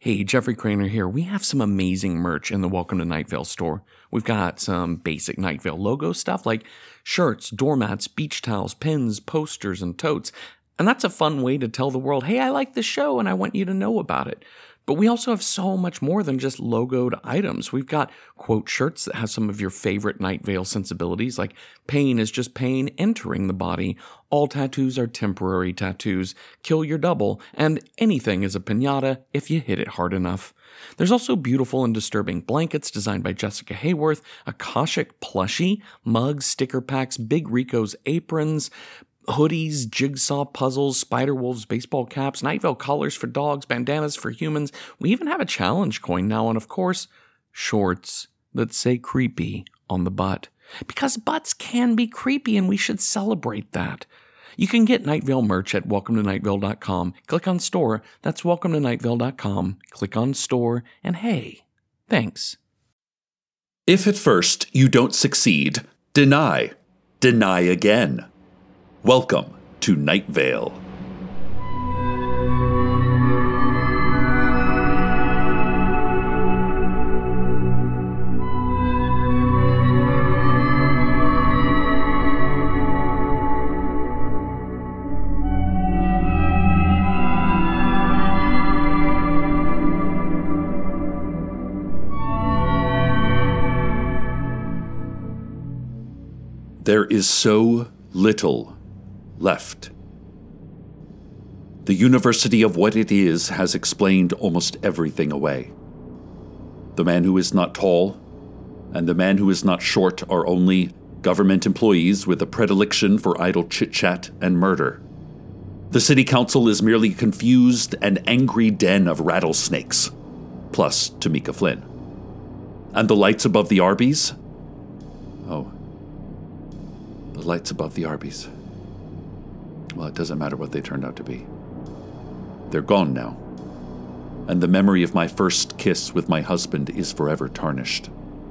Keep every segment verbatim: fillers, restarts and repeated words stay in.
Hey, Jeffrey Craner here. We have some amazing merch in the Welcome to Night Vale store. We've got some basic Night Vale logo stuff like shirts, doormats, beach towels, pins, posters, and totes. And that's a fun way to tell the world, hey, I like this show and I want you to know about it. But we also have so much more than just logoed items. We've got quote shirts that have some of your favorite Night Vale sensibilities, like pain is just pain entering the body, all tattoos are temporary tattoos, kill your double, and anything is a piñata if you hit it hard enough. There's also beautiful and disturbing blankets designed by Jessica Hayworth, Akashic plushie, mugs, sticker packs, Big Rico's aprons, hoodies, jigsaw puzzles, Spider-Wolves baseball caps, Night Vale collars for dogs, bandanas for humans. We even have a challenge coin now, and of course, shorts that say creepy on the butt. Because butts can be creepy, and we should celebrate that. You can get Night Vale merch at welcome to night vale dot com. Click on store. That's welcome to night vale dot com. Click on store, and hey, thanks. If at first you don't succeed, deny. Deny again. Welcome to Night Vale. There is so little left. The University of What It Is has explained almost everything away. The man who is not tall and the man who is not short are only government employees with a predilection for idle chit-chat and murder. The city council is merely a confused and angry den of rattlesnakes, plus Tamika Flynn. And the lights above the Arby's? Oh, the lights above the Arby's. Well, it doesn't matter what they turned out to be. They're gone now. And the memory of my first kiss with my husband is forever tarnished.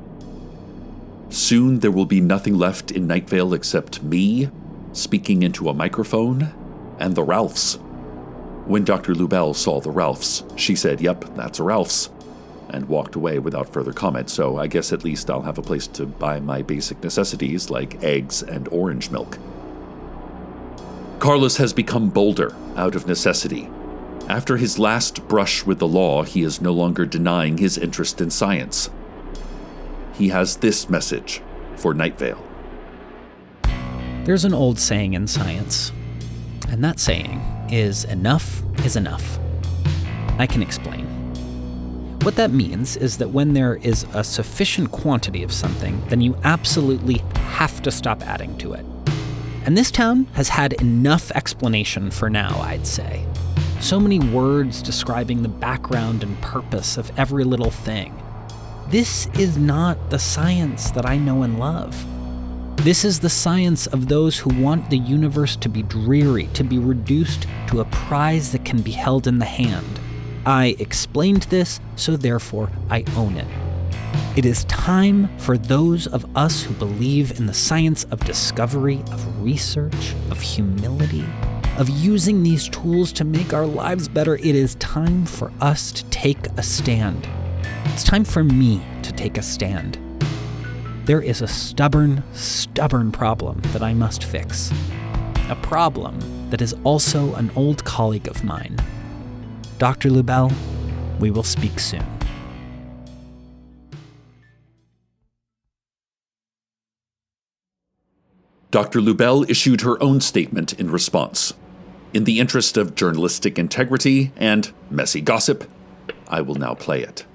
Soon there will be nothing left in Night Vale except me speaking into a microphone and the Ralphs. When Doctor Lubell saw the Ralphs, she said, "Yep, that's a Ralphs," and walked away without further comment, so I guess at least I'll have a place to buy my basic necessities like eggs and orange milk. Carlos has become bolder out of necessity. After his last brush with the law, he is no longer denying his interest in science. He has this message for Night Vale. There's an old saying in science, and that saying is enough is enough. I can explain. What that means is that when there is a sufficient quantity of something, then you absolutely have to stop adding to it. And this town has had enough explanation for now, I'd say. So many words describing the background and purpose of every little thing. This is not the science that I know and love. This is the science of those who want the universe to be dreary, to be reduced to a prize that can be held in the hand. I explained this, so therefore I own it. It is time for those of us who believe in the science of discovery, of research, of humility, of using these tools to make our lives better. It is time for us to take a stand. It's time for me to take a stand. There is a stubborn, stubborn problem that I must fix. A problem that is also an old colleague of mine. Doctor Lubell, we will speak soon. Doctor Lubell issued her own statement in response. In the interest of journalistic integrity and messy gossip, I will now play it.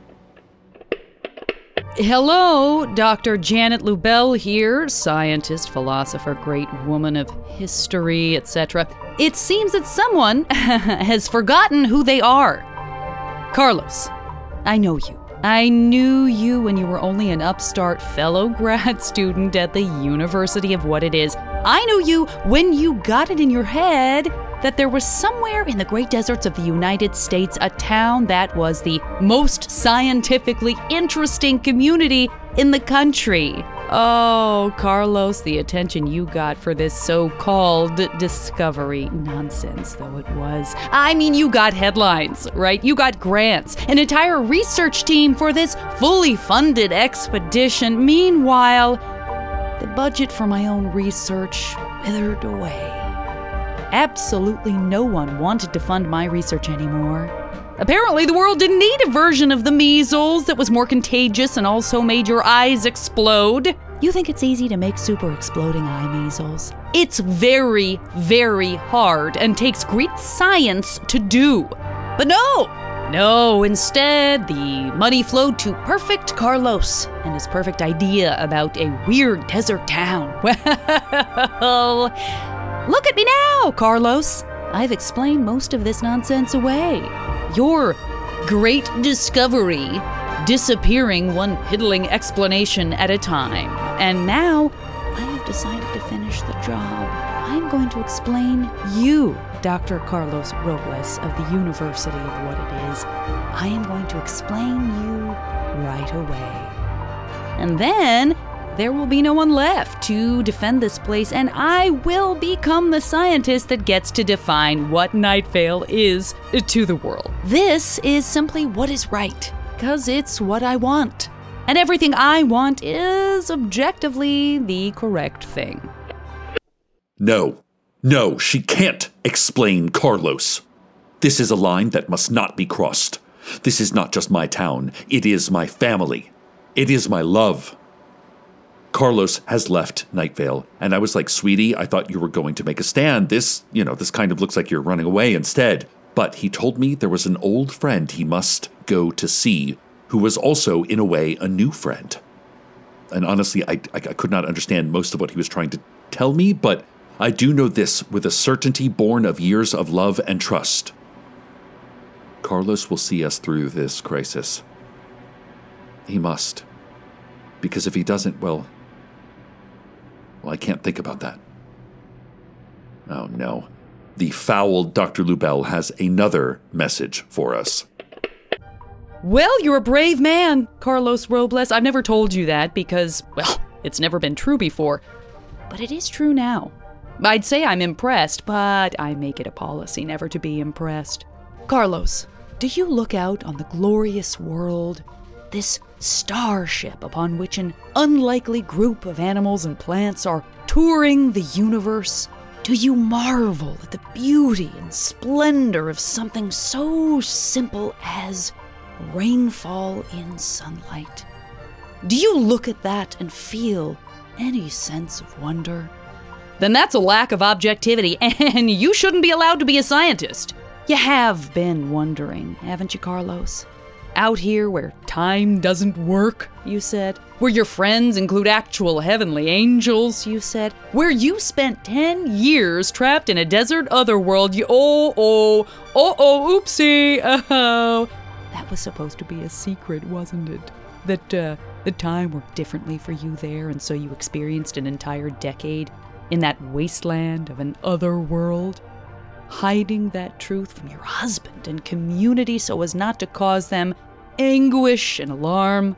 Hello, Doctor Janet Lubell here, scientist, philosopher, great woman of history, et cetera. It seems that someone has forgotten who they are. Carlos, I know you. I knew you when you were only an upstart fellow grad student at the University of What It Is. I knew you when you got it in your head that there was somewhere in the great deserts of the United States a town that was the most scientifically interesting community in the country. Oh, Carlos, the attention you got for this so-called discovery. Nonsense, though it was. I mean, you got headlines, right? You got grants, an entire research team for this fully funded expedition. Meanwhile, the budget for my own research withered away. Absolutely no one wanted to fund my research anymore. Apparently, the world didn't need a version of the measles that was more contagious and also made your eyes explode. You think it's easy to make super exploding eye measles? It's very, very hard and takes great science to do. But no! No, instead, the money flowed to Perfect Carlos and his perfect idea about a weird desert town. Well, look at me now, Carlos. I've explained most of this nonsense away. Your great discovery disappearing one piddling explanation at a time. And now, I have decided to finish the job. I'm going to explain you, Doctor Carlos Robles of the University of What It Is. I am going to explain you right away. And then, there will be no one left to defend this place, and I will become the scientist that gets to define what Night Vale is to the world. This is simply what is right, because it's what I want. And everything I want is objectively the correct thing. No, no, she can't explain Carlos. This is a line that must not be crossed. This is not just my town. It is my family. It is my love. Carlos has left Night Vale, and I was like, sweetie, I thought you were going to make a stand. This, you know, this kind of looks like you're running away instead. But he told me there was an old friend he must go to see, who was also, in a way, a new friend. And honestly, I, I, I could not understand most of what he was trying to tell me, but I do know this with a certainty born of years of love and trust. Carlos will see us through this crisis. He must. Because if he doesn't, well... Well, I can't think about that. Oh, no. The foul Doctor Lubell has another message for us. Well, you're a brave man, Carlos Robles. I've never told you that because, well, it's never been true before. But it is true now. I'd say I'm impressed, but I make it a policy never to be impressed. Carlos, do you look out on the glorious world? This starship upon which an unlikely group of animals and plants are touring the universe? Do you marvel at the beauty and splendor of something so simple as rainfall in sunlight? Do you look at that and feel any sense of wonder? Then that's a lack of objectivity, and you shouldn't be allowed to be a scientist. You have been wondering, haven't you, Carlos? Out here where time doesn't work, you said. Where your friends include actual heavenly angels, you said. Where you spent ten years trapped in a desert otherworld, you oh, oh, oh, oh, oopsie, oh. That was supposed to be a secret, wasn't it? That, uh, the time worked differently for you there, and so you experienced an entire decade in that wasteland of an other world, hiding that truth from your husband and community so as not to cause them anguish and alarm.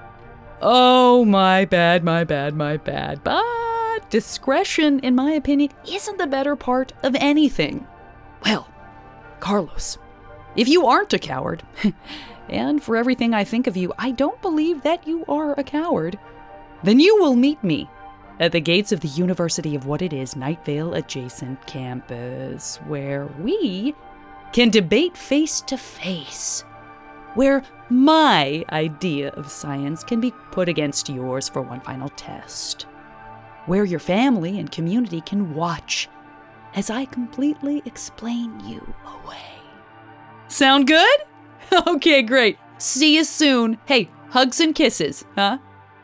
Oh, my bad, my bad, my bad. But discretion, in my opinion, isn't the better part of anything. Well, Carlos, if you aren't a coward, and for everything I think of you, I don't believe that you are a coward, then you will meet me at the gates of the University of What It Is Night Vale adjacent campus, where we can debate face to face, where my idea of science can be put against yours for one final test, where your family and community can watch as I completely explain you away. Sound good? Okay, great. See you soon. Hey, hugs and kisses, huh?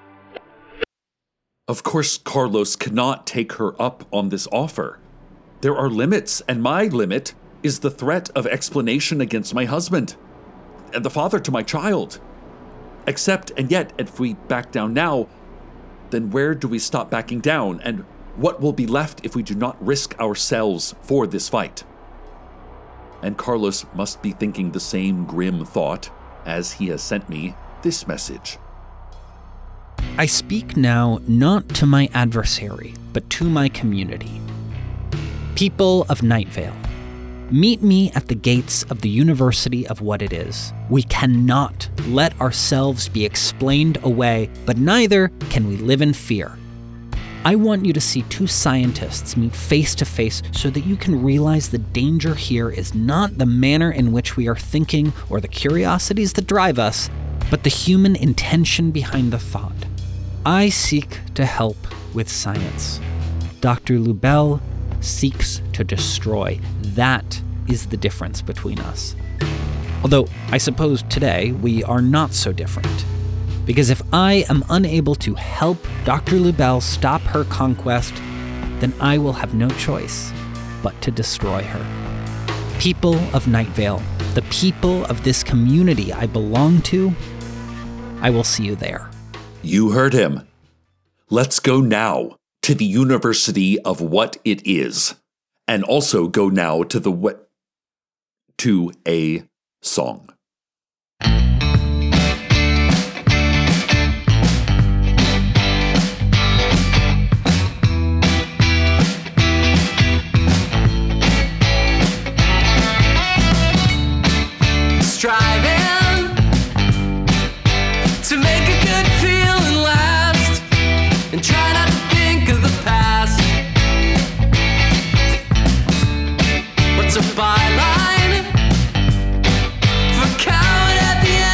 Of course, Carlos cannot take her up on this offer. There are limits, and my limit is the threat of explanation against my husband and the father to my child. Except, and yet, if we back down now, then where do we stop backing down, and what will be left if we do not risk ourselves for this fight? And Carlos must be thinking the same grim thought as he has sent me this message. I speak now not to my adversary, but to my community. People of Night Vale, meet me at the gates of the University of What It Is. We cannot let ourselves be explained away, but neither can we live in fear. I want you to see two scientists meet face to face so that you can realize the danger here is not the manner in which we are thinking or the curiosities that drive us, but the human intention behind the thought. I seek to help with science. Doctor Lubell seeks to destroy. That is the difference between us. Although, I suppose today we are not so different. Because if I am unable to help Doctor Lubell stop her conquest, then I will have no choice but to destroy her. People of Night Vale, the people of this community I belong to, I will see you there. You heard him. Let's go now to the University of What It Is, and also go now to the we- to a song. Striving to make a good feeling last, and try not to think of the past. What's a byline for coward at the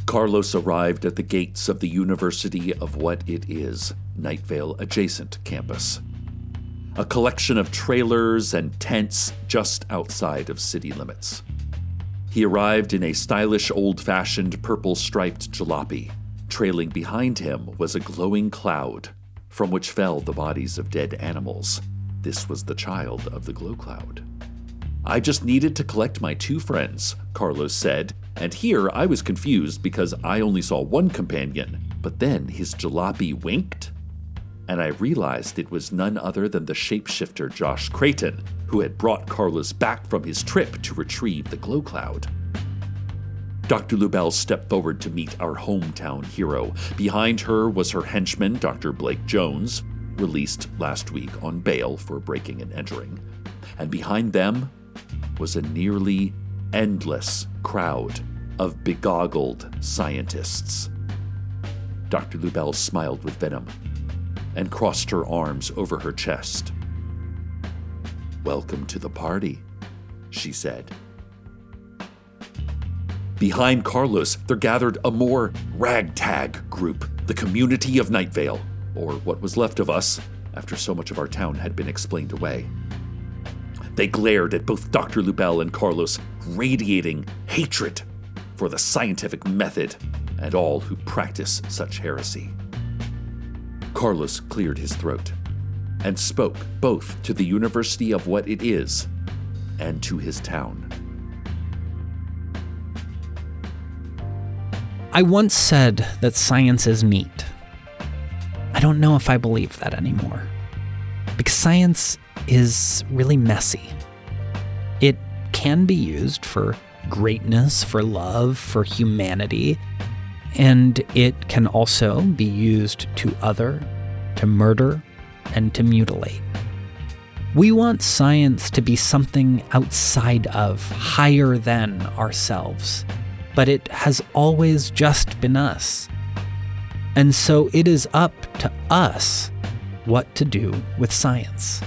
Carlos arrived at the gates of the University of what it is, Night Vale adjacent campus. A collection of trailers and tents just outside of city limits. He arrived in a stylish, old-fashioned purple-striped jalopy. Trailing behind him was a glowing cloud, from which fell the bodies of dead animals. This was the child of the glow cloud. I just needed to collect my two friends, Carlos said, and here I was confused because I only saw one companion, but then his jalopy winked, and I realized it was none other than the shapeshifter Josh Creighton, who had brought Carlos back from his trip to retrieve the glow cloud. Doctor Lubell stepped forward to meet our hometown hero. Behind her was her henchman, Doctor Blake Jones, released last week on bail for breaking and entering. And behind them was a nearly endless crowd of begoggled scientists. Doctor Lubell smiled with venom and crossed her arms over her chest. "Welcome to the party," she said. Behind Carlos, there gathered a more ragtag group, the community of Night Vale, or what was left of us after so much of our town had been explained away. They glared at both Doctor Lubell and Carlos, radiating hatred for the scientific method and all who practice such heresy. Carlos cleared his throat and spoke both to the University of what it is and to his town. I once said that science is neat. I don't know if I believe that anymore, because science is really messy. It can be used for greatness, for love, for humanity, and it can also be used to other, to murder, and to mutilate. We want science to be something outside of, higher than ourselves, but it has always just been us. And so it is up to us what to do with science.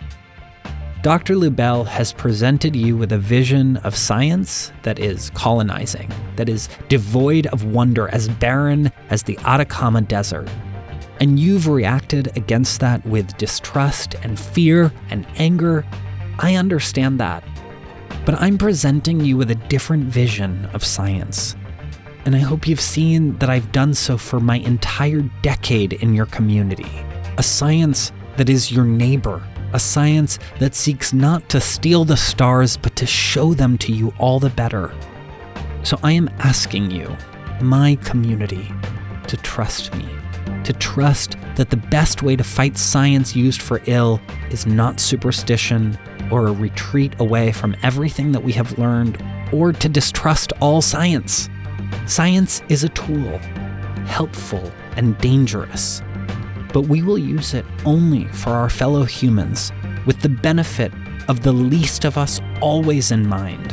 Doctor Lubell has presented you with a vision of science that is colonizing, that is devoid of wonder, as barren as the Atacama Desert. And you've reacted against that with distrust and fear and anger. I understand that. But I'm presenting you with a different vision of science. And I hope you've seen that I've done so for my entire decade in your community. A science that is your neighbor. A science that seeks not to steal the stars, but to show them to you all the better. So I am asking you, my community, to trust me. To trust that the best way to fight science used for ill is not superstition or a retreat away from everything that we have learned, or to distrust all science. Science is a tool, helpful and dangerous, but we will use it only for our fellow humans, with the benefit of the least of us always in mind.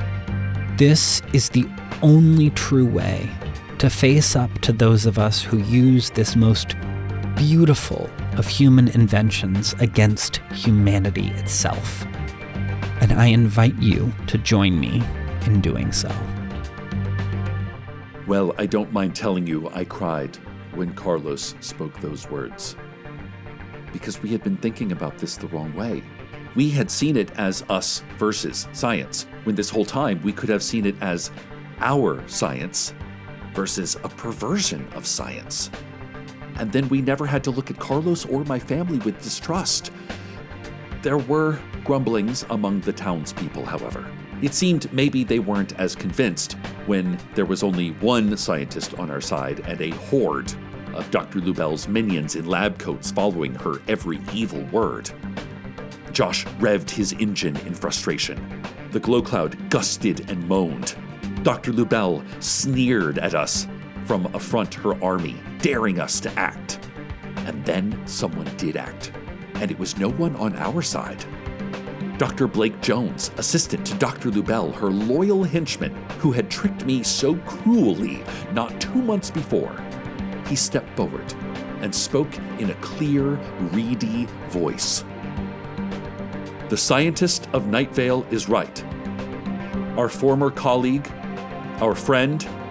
This is the only true way to face up to those of us who use this most beautiful of human inventions against humanity itself. And I invite you to join me in doing so. Well, I don't mind telling you I cried when Carlos spoke those words, because we had been thinking about this the wrong way. We had seen it as us versus science, when this whole time we could have seen it as our science versus a perversion of science. And then we never had to look at Carlos or my family with distrust. There were grumblings among the townspeople, however. It seemed maybe they weren't as convinced when there was only one scientist on our side and a horde of Doctor Lubell's minions in lab coats following her every evil word. Josh revved his engine in frustration. The glow cloud gusted and moaned. Doctor Lubell sneered at us from affront her army, daring us to act. And then someone did act, and it was no one on our side. Doctor Blake Jones, assistant to Doctor Lubell, her loyal henchman who had tricked me so cruelly not two months before. He stepped forward and spoke in a clear, reedy voice. The scientist of Night Vale is right. Our former colleague, our friend,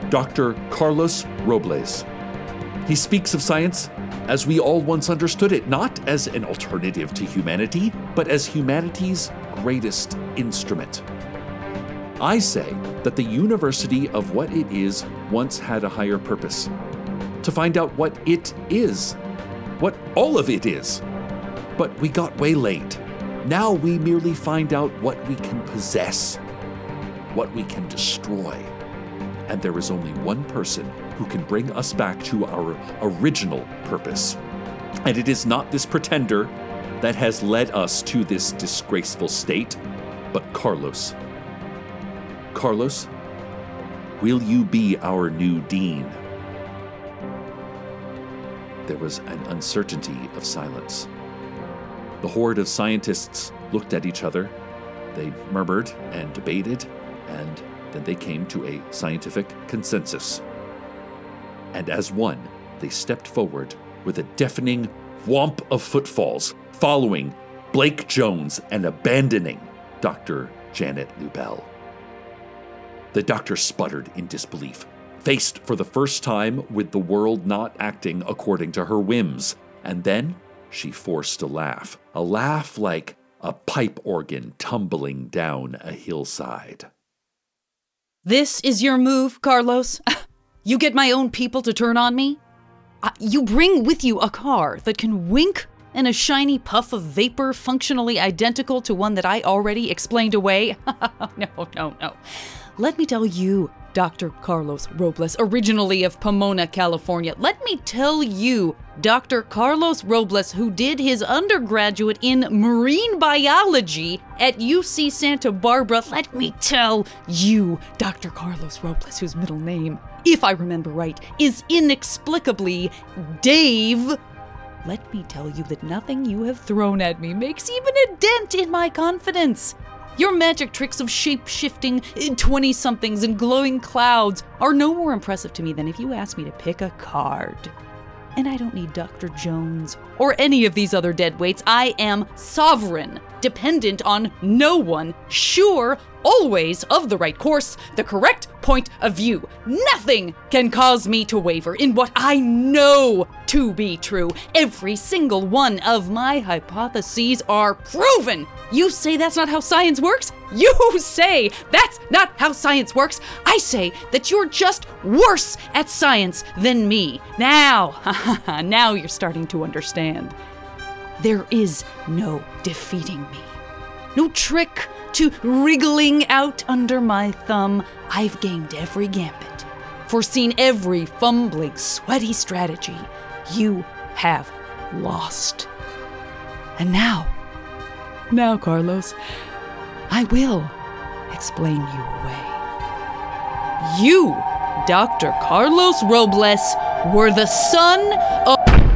Doctor Carlos Robles. He speaks of science as we all once understood it, not as an alternative to humanity, but as humanity's greatest instrument. I say that the University of What It Is once had a higher purpose, to find out what it is, what all of it is. But we got waylaid. Now we merely find out what we can possess, what we can destroy. And there is only one person who can bring us back to our original purpose. And it is not this pretender that has led us to this disgraceful state, but Carlos. Carlos, will you be our new dean? There was an uncertainty of silence. The horde of scientists looked at each other. They murmured and debated, and then they came to a scientific consensus. And as one, they stepped forward with a deafening whomp of footfalls, following Blake Jones and abandoning Doctor Janet Lubell. The doctor sputtered in disbelief, faced for the first time with the world not acting according to her whims. And then she forced a laugh, a laugh like a pipe organ tumbling down a hillside. This is your move, Carlos? You get my own people to turn on me? Uh, you bring with you a car that can wink and a shiny puff of vapor functionally identical to one that I already explained away? No, no, no. Let me tell you, Doctor Carlos Robles, originally of Pomona, California. Let me tell you, Doctor Carlos Robles, who did his undergraduate in marine biology at U C Santa Barbara. Let me tell you, Doctor Carlos Robles, whose middle name, if I remember right, is inexplicably Dave. Let me tell you that nothing you have thrown at me makes even a dent in my confidence. Your magic tricks of shape-shifting twenty-somethings and glowing clouds are no more impressive to me than if you asked me to pick a card. And I don't need Doctor Jones or any of these other deadweights. I am sovereign, dependent on no one, sure, always of the right course, the correct point of view. Nothing can cause me to waver in what I know to be true. Every single one of my hypotheses are proven. You say that's not how science works? You say that's not how science works? I say that you're just worse at science than me. Now, now you're starting to understand. There is no defeating me. No trick to wriggling out under my thumb. I've gamed every gambit, foreseen every fumbling, sweaty strategy. You have lost. And now, now, Carlos, I will explain you away. You, Doctor Carlos Robles, were the son of...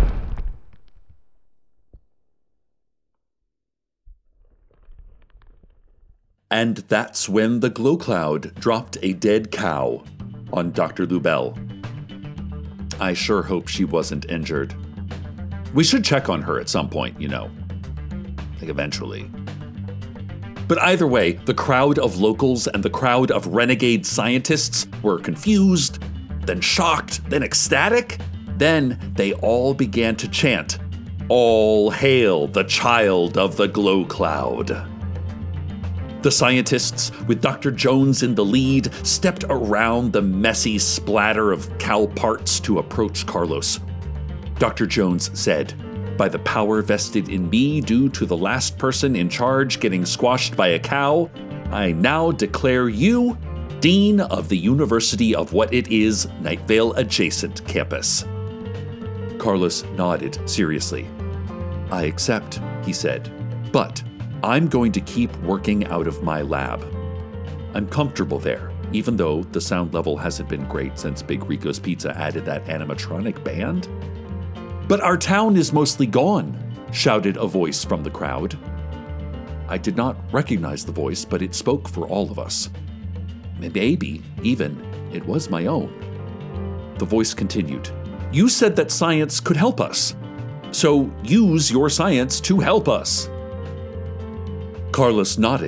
And that's when the glow cloud dropped a dead cow on Doctor Lubell. I sure hope she wasn't injured. We should check on her at some point, you know. Like eventually. But either way, the crowd of locals and the crowd of renegade scientists were confused, then shocked, then ecstatic. Then they all began to chant, "All hail the child of the glow cloud." The scientists, with Doctor Jones in the lead, stepped around the messy splatter of cow parts to approach Carlos. Doctor Jones said, "By the power vested in me due to the last person in charge getting squashed by a cow, I now declare you Dean of the University of What It Is, Night Vale Adjacent Campus." Carlos nodded seriously. "I accept," he said, "but I'm going to keep working out of my lab. I'm comfortable there, even though the sound level hasn't been great since Big Rico's Pizza added that animatronic band." "But our town is mostly gone," shouted a voice from the crowd. I did not recognize the voice, but it spoke for all of us. Maybe, even, it was my own. The voice continued, "You said that science could help us, so use your science to help us." Carlos nodded,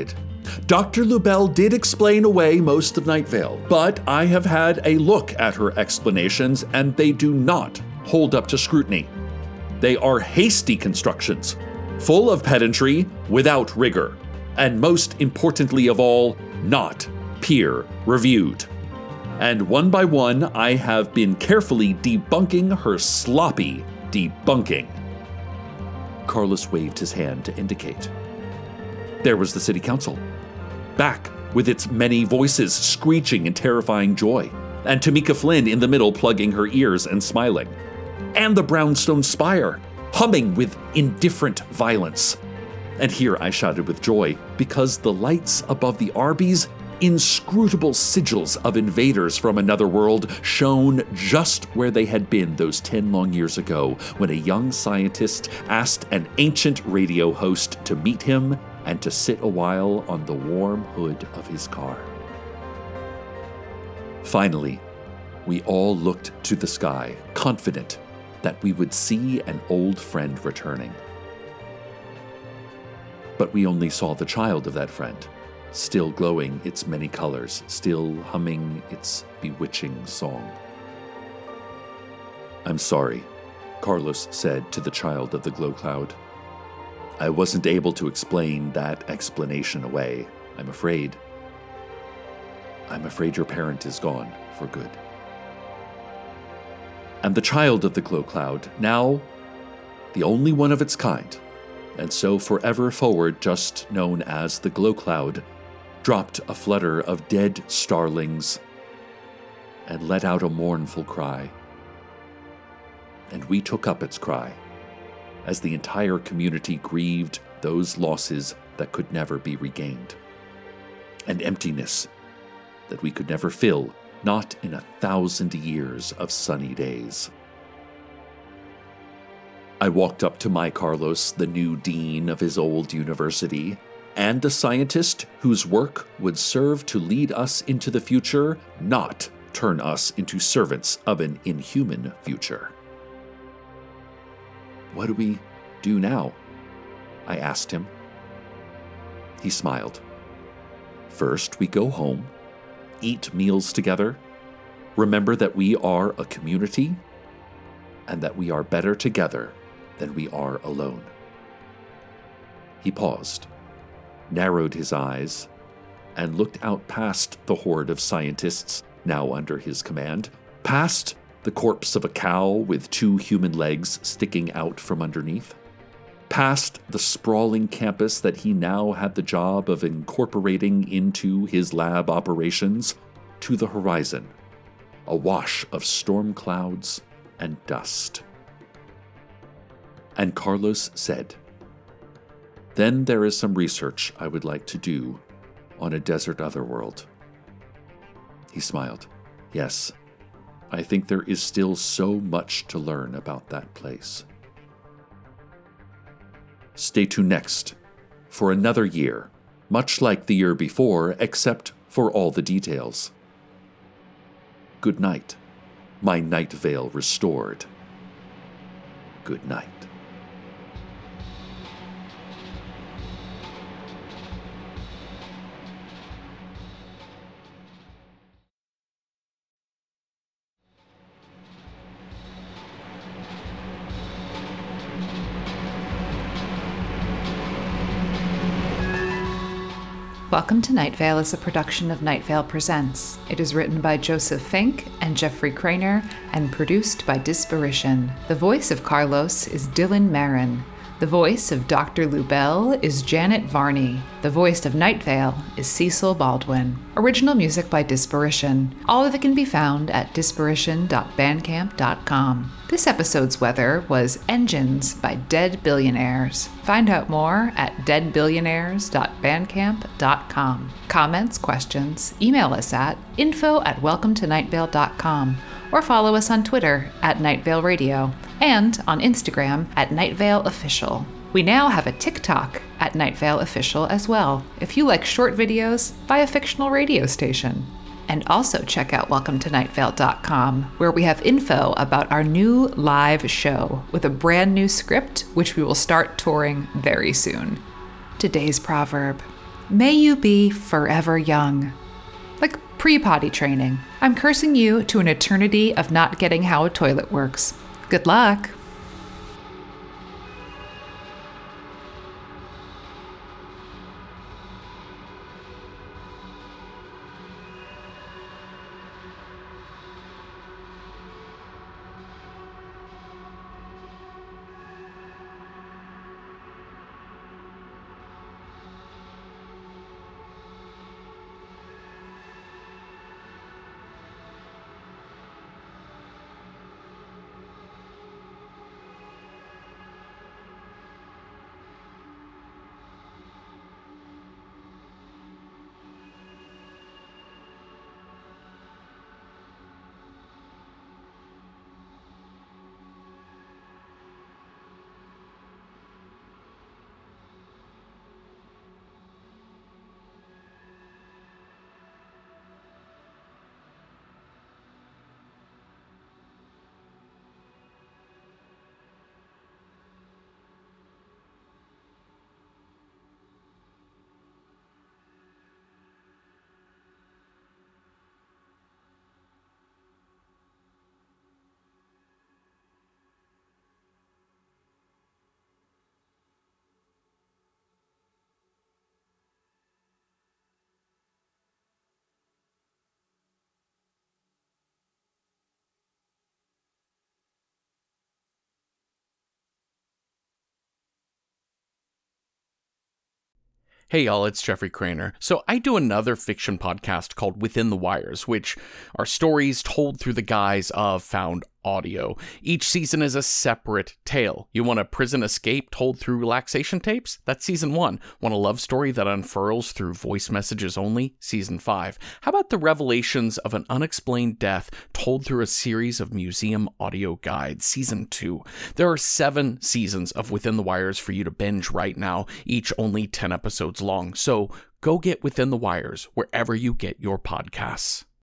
Doctor Lubell did explain away most of Night Vale, but I have had a look at her explanations and they do not hold up to scrutiny. They are hasty constructions, full of pedantry without rigor, and most importantly of all, not peer-reviewed. And one by one, I have been carefully debunking her sloppy debunking. Carlos waved his hand to indicate. There was the city council, back with its many voices screeching in terrifying joy, and Tamika Flynn in the middle plugging her ears and smiling, and the brownstone spire humming with indifferent violence. And here I shouted with joy, because the lights above the Arby's, inscrutable sigils of invaders from another world, shone just where they had been those ten long years ago when a young scientist asked an ancient radio host to meet him and to sit a while on the warm hood of his car. Finally, we all looked to the sky, confident that we would see an old friend returning. But we only saw the child of that friend, still glowing its many colors, still humming its bewitching song. I'm sorry, Carlos said to the child of the glow cloud. I wasn't able to explain that explanation away, I'm afraid. I'm afraid your parent is gone for good. And the child of the glow cloud, now the only one of its kind, and so forever forward just known as the glow cloud, dropped a flutter of dead starlings and let out a mournful cry. And we took up its cry as the entire community grieved those losses that could never be regained. An emptiness that we could never fill, not in a thousand years of sunny days. I walked up to my Carlos, the new dean of his old university, and the scientist whose work would serve to lead us into the future, not turn us into servants of an inhuman future. What do we do now? I asked him. He smiled. First, we go home, eat meals together, remember that we are a community, and that we are better together than we are alone. He paused, narrowed his eyes, and looked out past the horde of scientists now under his command, past the corpse of a cow with two human legs sticking out from underneath, past the sprawling campus that he now had the job of incorporating into his lab operations, to the horizon, a wash of storm clouds and dust. And Carlos said, "Then there is some research I would like to do on a desert otherworld." He smiled. Yes, I think there is still so much to learn about that place. Stay tuned next for another year, much like the year before, except for all the details. Good night, my Night Vale restored. Good night. Welcome to Night Vale is a production of Night Vale Presents. It is written by Joseph Fink and Jeffrey Craner and produced by Disparition. The voice of Carlos is Dylan Marin. The voice of Doctor Lubell is Janet Varney. The voice of Night Vale is Cecil Baldwin. Original music by Disparition. All of it can be found at disparition dot bandcamp dot com. This episode's weather was Engines by Dead Billionaires. Find out more at dead billionaires dot bandcamp dot com. Comments, questions, email us at info at welcome to night vale dot com or follow us on Twitter at Night Vale Radio and on Instagram at Night Vale Official. We now have a TikTok at Night Vale Official as well. If you like short videos, buy a fictional radio station. And also check out welcome to night vale dot com, where we have info about our new live show with a brand new script, which we will start touring very soon. Today's proverb: May you be forever young. Like pre-potty training. I'm cursing you to an eternity of not getting how a toilet works. Good luck. Hey y'all, it's Jeffrey Craner. So I do another fiction podcast called Within the Wires, which are stories told through the guise of found audio. Each season is a separate tale. You want a prison escape told through relaxation tapes? That's season one. Want a love story that unfurls through voice messages only? Season five. How about the revelations of an unexplained death told through a series of museum audio guides? Season two. There are seven seasons of Within the Wires for you to binge right now, each only ten episodes long. So go get Within the Wires wherever you get your podcasts.